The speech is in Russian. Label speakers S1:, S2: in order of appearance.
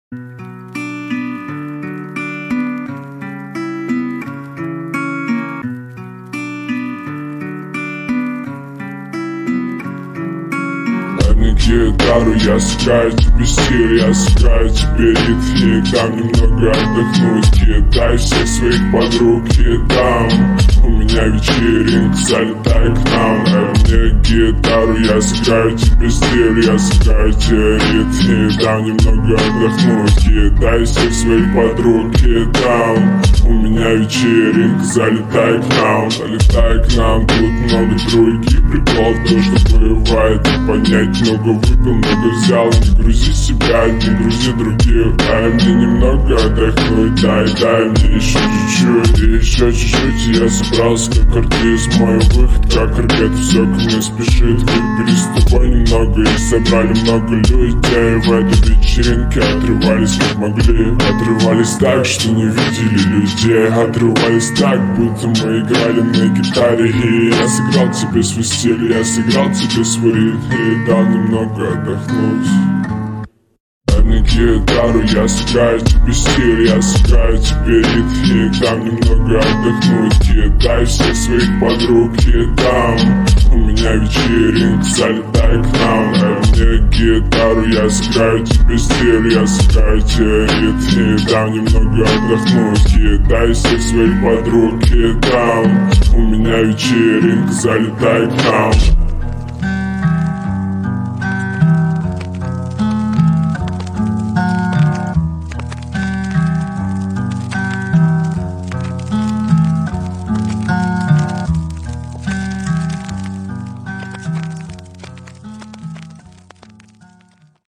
S1: Гитару я сыграю тебе стиль, я сыграю тебе ритм и дам немного отдохнуть. Кидай всех своих подруг и дам. У меня вечеринка, залетай к нам. Дай мне гитару, я сыграю тебе стиль, я сыграю тебе ритм и дам немного отдохнуть. Кидай всех своих подруг и дам. У меня вечеринка, залетай к нам. Залетай к нам, тут много других приколов. То, что бывает, и понять много выпил, много взял. Не грузи себя, не грузи других. Дай мне немного отдохнуть, дай мне еще чуть-чуть. И еще чуть-чуть, и я собрался как артист. Мой выход как ракета, все ко мне спешит. Выпили с тобой немного и собрали много людей. В этой вечеринке отрывались как могли. Отрывались так, что не видели людей. Отрывались так, будто мы играли на гитаре. И я сыграл тебе свой стиль, я сыграл тебе свой ритм и дал немного отдохнуть. Дай мне гитару, я сыграю тебе стиль, я сыграю тебе ритм и дам немного отдохнуть. Кидай всех своих подруг и дам. У меня вечеринка, залетай к нам. Дай мне гитару, я сыграю тебе стиль, я сыграю тебе ритм и дам немного отдохнуть. Кидай всех своих подруг и дам. У меня вечеринка, залетай к нам.